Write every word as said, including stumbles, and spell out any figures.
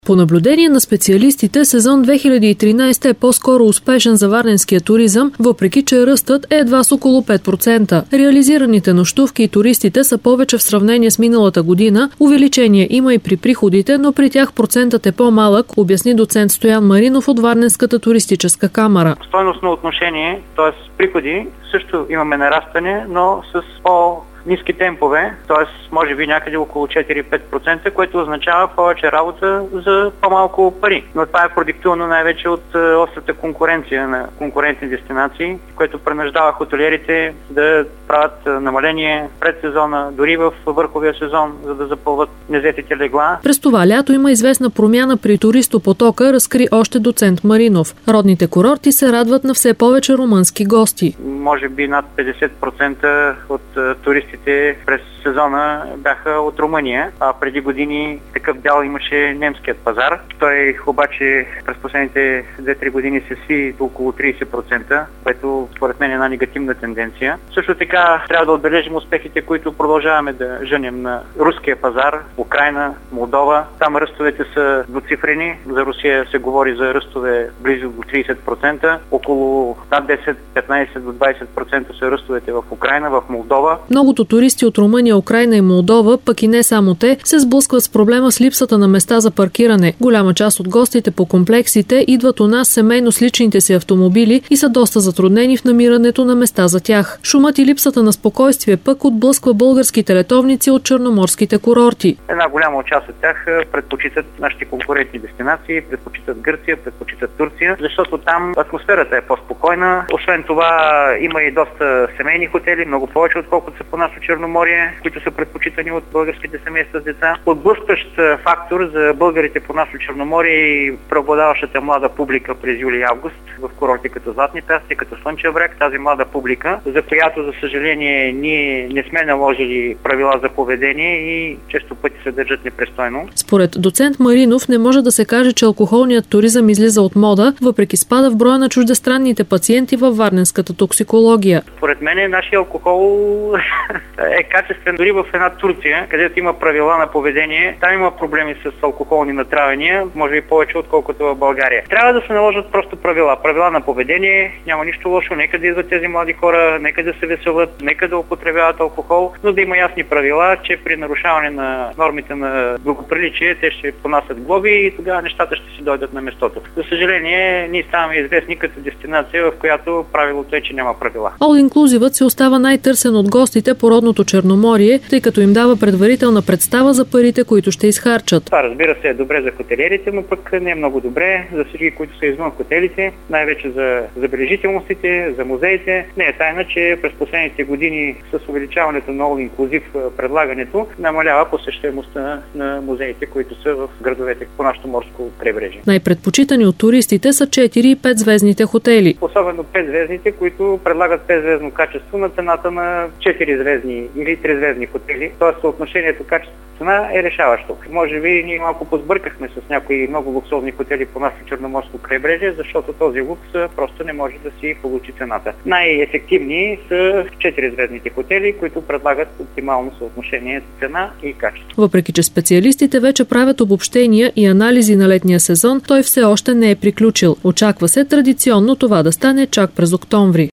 По наблюдение на специалистите, сезон две хиляди и тринадесета е по-скоро успешен за варненския туризъм, въпреки че ръстът е едва с около пет процента. Реализираните нощувки и туристите са повече в сравнение с миналата година. Увеличение има и при приходите, но при тях процентът е по-малък, обясни доцент Стоян Маринов от Варненската туристическа камара. Стойностно отношение, т.е. приходи, също имаме нарастване, но с по ниски темпове, т.е. може би някъде около четири-пет процента, което означава повече работа за по-малко пари. Но това е продиктувано най-вече от острата конкуренция на конкурентни дестинации, което принуждава хотелиерите да правят намаление пред сезона, дори в върховия сезон, за да запълват незетите легла. През това лято има известна промяна при туристопотока, разкри още доцент Маринов. Родните курорти се радват на все повече румънски гости. Може би над петдесет процента от туристите през сезона бяха от Румъния, а преди години такъв дял имаше немският пазар. Той обаче през последните две-три години се сви до около тридесет процента, което според мен е една негативна тенденция. Също така трябва да отбележим успехите, които продължаваме да женем на руския пазар, Украйна, Молдова. Там ръстовете са двуцифрени. За Русия се говори за ръстове близо до тридесет процента. Около над десет, петнадесет до двадесет процента са ръстовете в Украйна, в Молдова. Многото туристи от Румъния, Украйна и Молдова, пък и не само те, се сблъскват с проблема с липсата на места за паркиране. Голяма част от гостите по комплексите идват у нас семейно с личните си автомобили и са доста затруднени в намирането на места за тях. Шумът и липсата на спокойствие пък отблъсква българските летовници от черноморските курорти. Една голяма част от тях предпочитат нашите конкурентни дестинации, предпочитат Гърция, предпочитат Турция, защото там атмосферата е по-спокойна. Освен това има и доста семейни хотели, много повече отколкото са по нас от Черноморие, които са предпочитани от българските семейства с деца. Отблъскващ фактор за българите по нас от Черноморие и преобладаващата млада публика през юли и август в курорти като Златни пясъци, като Слънчев бряг, тази млада публика, за която за съжаление ние не сме наложили правила за поведение и често пъти се държат непристойно. Според доцент Маринов не може да се каже, че алкохолният туризъм излиза от мода, въпреки спада в броя на чуждестранните пациенти във варненската токсикология. Според мен нашия алкохол е качествен дори в една Турция, където има правила на поведение. Там има проблеми с алкохолни натравяния, може би повече отколкото в България. Трябва да се наложат просто правила. Правила на поведение, няма нищо лошо, нека да идват тези млади хора, нека да се веселят, нека да употребяват алкохол, но да има ясни правила, че при нарушаване на нормите на благоприличие те ще понасят глоби и тогава нещата ще си дойдат на местото. За съжаление, ние ставаме известни като дестинация, в която правилото е, че няма правила. All-инклюзивът се остава най-търсен от гостите по родното Черноморие, тъй като им дава предварителна представа за парите, които ще изхарчат. Това, разбира се, е добре за хотелиерите, но пък не е много добре за всички, които са извън хотелите, най-вече за забележителностите, за музеите. Не е тайна, че през последните години с увеличаването на all-инклюзив предлагането намалява посещаемостта на музеите, които са в градовете по нашето морско крайбрежие. Най-предпочитани от туристите са четири и пет звездните хотели. Особено пет звездните, които предлагат пет звездно качество на цената на четири звездни или три звездни хотели. Тоест съотношението качество-цена е решаващо. Може би ние малко позбъркахме с някои много луксозни хотели по нашето черноморско крайбрежие, защото този лукс просто не може да си получи цената. Най-ефективни са четири звездните хотели, които предлагат оптимално съотношение цена и качество. Въпреки че специалистите вече правят обобщения и анализи на летния сезон, той все още не е приключил. Очаква се традиционно това да стане чак през октомври.